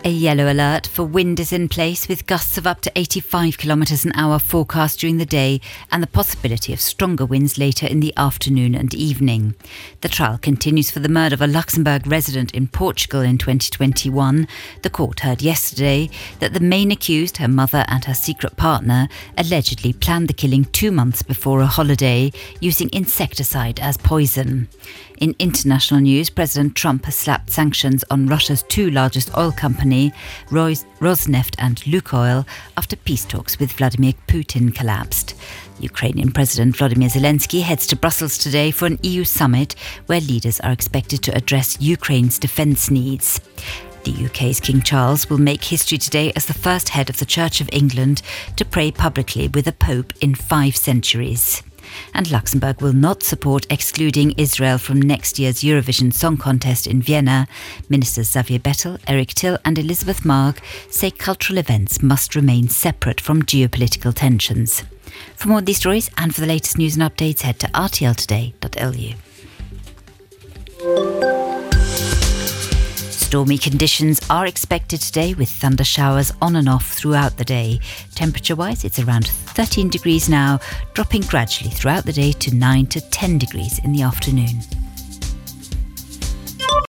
A yellow alert for wind is in place, with gusts of up to 85 kilometres an hour forecast during the day and the possibility of stronger winds later in the afternoon and evening. The trial continues for the murder of a Luxembourg resident in Portugal in 2021. The court heard yesterday that the main accused, her mother and her secret partner, allegedly planned the killing 2 months before a holiday, using insecticide as poison. In international news, President Trump has slapped sanctions on Russia's two largest oil company, Rosneft and Lukoil, after peace talks with Vladimir Putin collapsed. Ukrainian President Volodymyr Zelensky heads to Brussels today for an EU summit where leaders are expected to address Ukraine's defence needs. The UK's King Charles will make history today as the first head of the Church of England to pray publicly with a pope in 5 centuries. And Luxembourg will not support excluding Israel from next year's Eurovision Song Contest in Vienna. Ministers Xavier Bettel, Eric Till and Elizabeth Marg say cultural events must remain separate from geopolitical tensions. For more of these stories and for the latest news and updates, head to rtltoday.lu. Stormy conditions are expected today, with thunder showers on and off throughout the day. Temperature-wise, it's around 13 degrees now, dropping gradually throughout the day to 9 to 10 degrees in the afternoon.